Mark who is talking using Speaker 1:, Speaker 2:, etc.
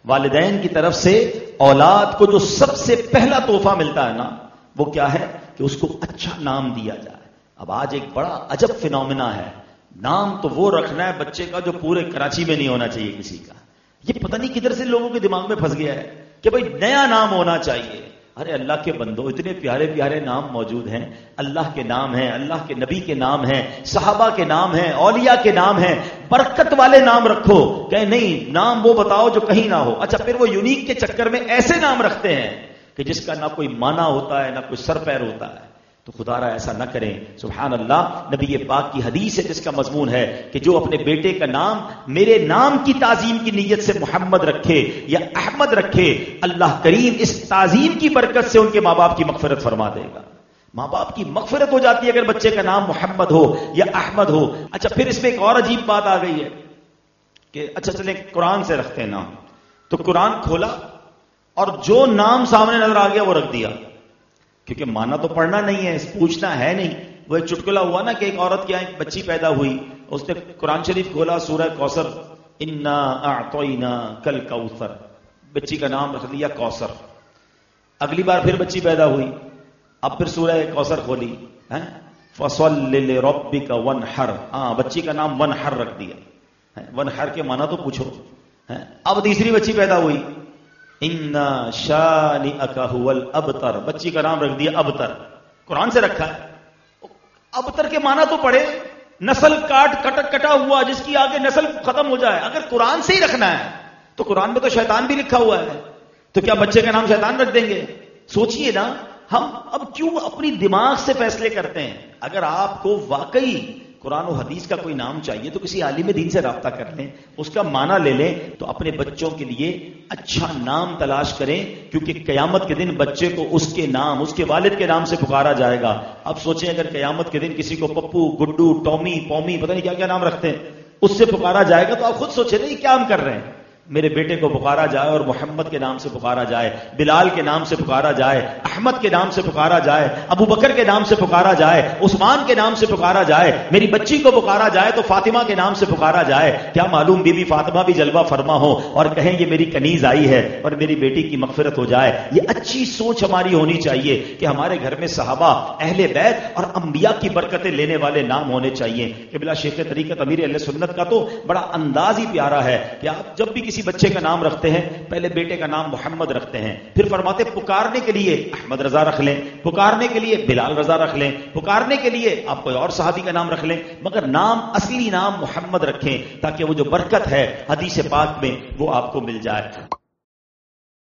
Speaker 1: والدین کی طرف سے اولاد کو جو سب سے پہلا تحفہ ملتا ہے نا، وہ کیا ہے کہ اس کو اچھا نام دیا جائے۔ اب آج ایک بڑا عجب فینومینا ہے، نام تو وہ رکھنا ہے بچے کا جو پورے کراچی میں نہیں ہونا چاہیے کسی کا۔ یہ پتہ نہیں کدھر سے لوگوں کے دماغ میں پھنس گیا ہے کہ بھائی نیا نام ہونا چاہیے۔ ارے اللہ کے بندو، اتنے پیارے پیارے نام موجود ہیں، اللہ کے نام ہیں، اللہ کے نبی کے نام ہیں، صحابہ کے نام ہیں، اولیاء کے نام ہیں، برکت والے نام رکھو۔ کہ نہیں، نام وہ بتاؤ جو کہیں نہ ہو۔ اچھا، پھر وہ یونیک کے چکر میں ایسے نام رکھتے ہیں کہ جس کا نہ کوئی معنی ہوتا ہے نہ کوئی سر پیر ہوتا ہے۔ تو خدا را ایسا نہ کریں، سبحان اللہ۔ نبی پاک کی حدیث ہے جس کا مضمون ہے کہ جو اپنے بیٹے کا نام میرے نام کی تعظیم کی نیت سے محمد رکھے یا احمد رکھے، اللہ کریم اس تعظیم کی برکت سے ان کے ماں باپ کی مغفرت فرما دے گا۔ ماں باپ کی مغفرت ہو جاتی ہے اگر بچے کا نام محمد ہو یا احمد ہو۔ اچھا، پھر اس میں ایک اور عجیب بات آ گئی ہے کہ اچھا چلیں قرآن سے رکھتے ہیں نام، تو قرآن کھولا اور جو نام سامنے نظر آ گیا وہ رکھ دیا، کیونکہ مانا تو پڑھنا نہیں ہے، پوچھنا ہے نہیں۔ وہ ایک چٹکلا ہوا نا کہ ایک عورت کی ایک بچی پیدا ہوئی، اس نے قرآن شریف کھولا، سورہ کوثر، انا اعطینا کل کوثر، بچی کا نام رکھ دیا کوثر۔ اگلی بار پھر بچی پیدا ہوئی، اب پھر سورہ کوثر کھولی، فصل لربک وانحر، بچی کا نام ونحر رکھ دیا۔ ونحر کے معنی تو پوچھو۔ اب تیسری بچی پیدا ہوئی، اِنَّا شَانِئَكَ هُوَ الْأَبْتَرُ، بچی کا نام رکھ دیا ابتر، قرآن سے رکھا ہے۔ ابتر کے معنی تو پڑھے، نسل کٹا ہوا جس کی آگے نسل ختم ہو جائے۔ اگر قرآن سے ہی رکھنا ہے تو قرآن میں تو شیطان بھی لکھا ہوا ہے، تو کیا بچے کا نام شیطان رکھ دیں گے؟ سوچئے نا، ہم اب کیوں اپنی دماغ سے فیصلے کرتے ہیں؟ اگر آپ کو واقعی قرآن و حدیث کا کوئی نام چاہیے تو کسی عالم دین سے رابطہ کر لیں، اس کا معنی لے لیں، تو اپنے بچوں کے لیے اچھا نام تلاش کریں، کیونکہ قیامت کے دن بچے کو اس کے نام، اس کے والد کے نام سے پکارا جائے گا۔ اب سوچیں اگر قیامت کے دن کسی کو پپو، گڈو، ٹومی، پومی، پتہ نہیں کیا کیا نام رکھتے ہیں، اس سے پکارا جائے گا، تو آپ خود سوچیں نا یہ کیا ہم کر رہے ہیں۔ میرے بیٹے کو پکارا جائے اور محمد کے نام سے پکارا جائے، بلال کے نام سے پکارا جائے، احمد کے نام سے پکارا جائے، ابو بکر کے نام سے پکارا جائے، عثمان کے نام سے پکارا جائے، میری بچی کو پکارا جائے تو فاطمہ کے نام سے پکارا جائے۔ کیا معلوم بی بی فاطمہ بھی جلوہ فرما ہو اور کہیں یہ میری کنیز آئی ہے اور میری بیٹی کی مغفرت ہو جائے۔ یہ اچھی سوچ ہماری ہونی چاہیے کہ ہمارے گھر میں صحابہ، اہل بیت اور انبیاء کی برکتیں لینے والے نام ہونے چاہیے۔ قبلہ شیخ طریقت امیر اہل سنت کا تو بڑا انداز ہی پیارا ہے کہ آپ جب بھی کسی بچے کا نام رکھتے ہیں پہلے بیٹے کا نام محمد رکھتے ہیں، پھر فرماتے پکارنے کے لیے احمد رضا رکھ لیں، پکارنے کے لیے بلال رضا رکھ لیں، پکارنے کے لیے آپ کوئی اور صحابی کا نام رکھ لیں، مگر نام، اصلی نام محمد رکھیں تاکہ وہ جو برکت ہے حدیث پاک میں وہ آپ کو مل جائے۔